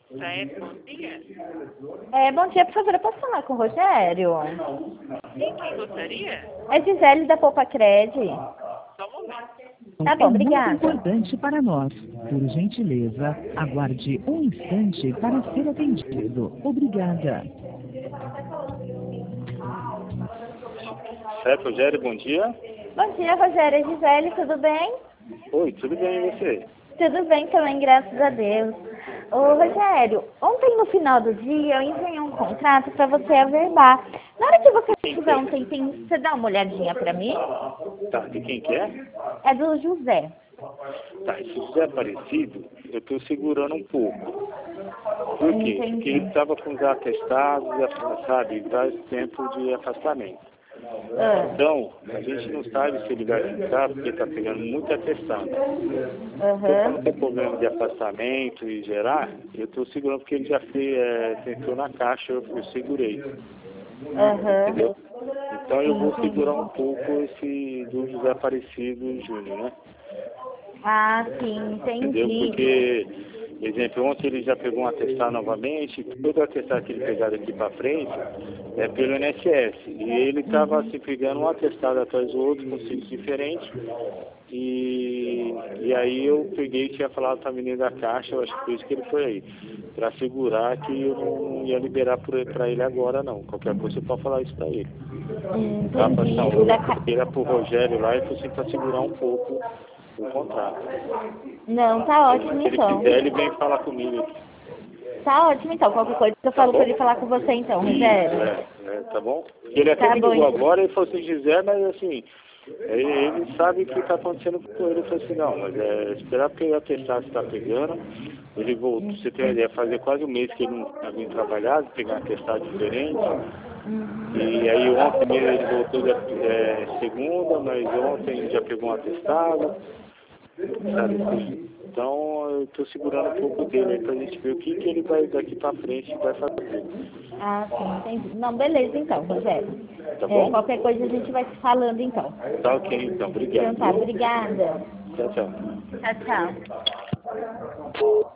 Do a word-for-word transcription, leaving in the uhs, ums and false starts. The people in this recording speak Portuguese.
Certo, bom dia. É, bom dia, por favor, eu posso falar com o Rogério? Sim, quem gostaria? É Gisele da Poupa Cred. Só um momento. Tá bom, É muito obrigada. importante para nós. Por gentileza, aguarde um instante para ser atendido. Obrigada. Certo, Rogério, bom dia. Bom dia, Rogério. É Gisele, tudo bem? Oi, tudo bem e você? Tudo bem também, graças a Deus. Ô, Rogério, ontem no final do dia eu enviei um contrato para você averbar. Na hora que você tiver um tempinho, você dá uma olhadinha para mim? Tá, de quem que é? É do José. Tá, se José Aparecido, eu estou segurando um pouco. Por quê? Entendi. Porque ele estava com os atestados, sabe, ele está em tempo de afastamento. Ah, Então, a gente não sabe se ele vai ficar, porque está pegando muito atestado. Então, para aham, não ter problema de afastamento e gerar, eu estou segurando porque ele já fez, é, tentou na caixa, eu, eu segurei. aham. Entendeu? Então eu vou Entendi. segurar um pouco esse do José Aparecido Júnior, né? Ah, sim, Entendeu? entendi. Porque, exemplo, ontem ele já pegou um atestado novamente, todo atestado que ele pegar daqui para frente é pelo I N S S. E ele estava se pegando um atestado atrás do outro, com signos diferentes. E, e aí eu peguei e tinha falado para a menina da caixa, eu acho que foi isso que ele foi aí, para segurar que eu não ia liberar para ele agora não. Qualquer coisa você pode falar isso para ele. Tá, Entendi. passar O da o ca... era pro Rogério lá e falou assim para segurar um pouco o contrato. Não, tá ótimo Se ele então. quiser, ele vem falar comigo aqui. Tá ótimo então. Qualquer coisa eu Tá falo bom? pra ele falar com você então, Isso, Rogério. é, é, tá bom? Ele até Tá me bom, ligou então. agora e falou assim, Gisele, mas assim, ele, ele sabe o que está acontecendo com ele. Eu falei assim, não, mas é esperar porque o atestado está pegando. Ele voltou, você tem uma ideia, fazia quase um mês que ele não havia trabalhado, pegar um atestado diferente. E aí ontem mesmo ele voltou de, é, segunda, mas ontem ele já pegou um atestado, sabe assim. Então eu estou segurando um pouco dele aí pra gente ver o que, que ele vai daqui para frente vai fazer. Ah, sim, entendi. Não, beleza então, Rogério. Tá É, bom? qualquer coisa a gente vai se falando então. Tá ok, então. Então Obrigado. tá, obrigada. Tchau, tchau. Tchau, tchau.